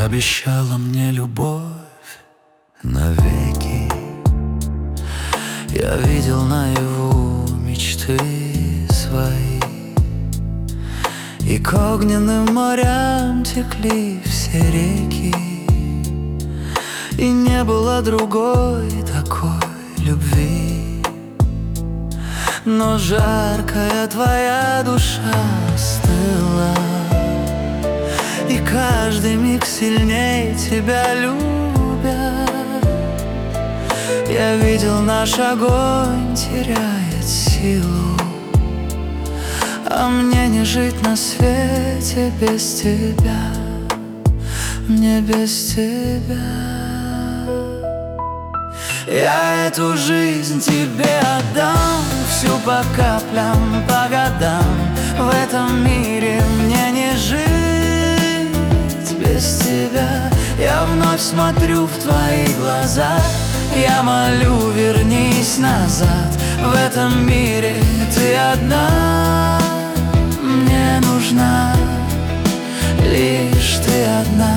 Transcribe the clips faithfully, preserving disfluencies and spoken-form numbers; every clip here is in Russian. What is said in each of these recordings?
обещала мне любовь навеки. Я видел наяву мечты свои, и к огненным морям текли все реки. И не было другой такой любви. Но жаркая твоя душа стыла, и каждый миг сильней тебя любя. Я видел, наш огонь теряет силу, а мне не жить на свете без тебя, мне без тебя. Я эту жизнь тебе отдам, всю по каплям, по годам. В этом мире мне не жить без тебя. Я вновь смотрю в твои глаза, я молю, вернись назад. В этом мире ты одна, мне нужна, лишь ты одна.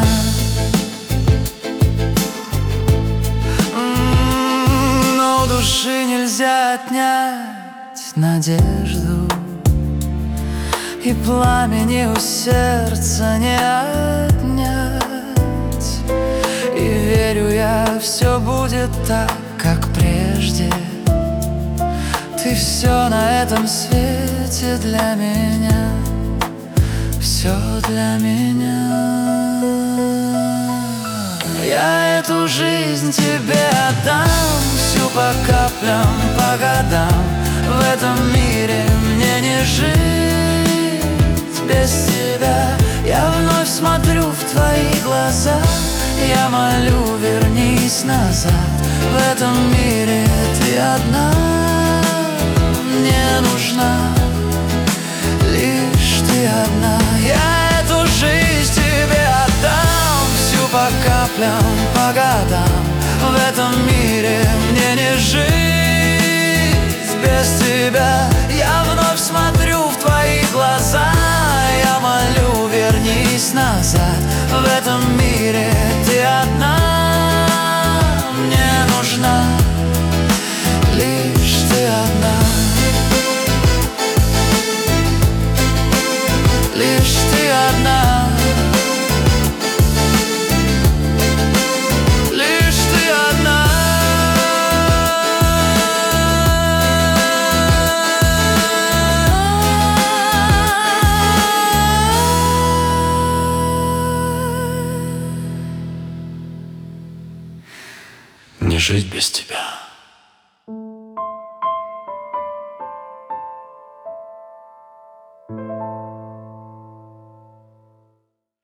Но у души нельзя отнять надежду, и пламени у сердца не отнять. И верю я, все будет так, как прежде. Ты все на этом свете для меня, все для меня. Я эту жизнь тебе отдам, всю по каплям, по годам. В этом мире мне не жить без тебя. Я вновь смотрю в твои глаза, я молю, вернись назад. В этом мире ты одна, мне нужна, лишь ты одна. Я эту жизнь тебе отдам, всю по каплям, по годам. В этом мире мне не жить без тебя. Я вновь смотрю в твои глаза, я молю, вернись назад. В этом мире ты одна, мне нужна, лишь ты одна, лишь ты одна, лишь ты одна. Не жить без тебя.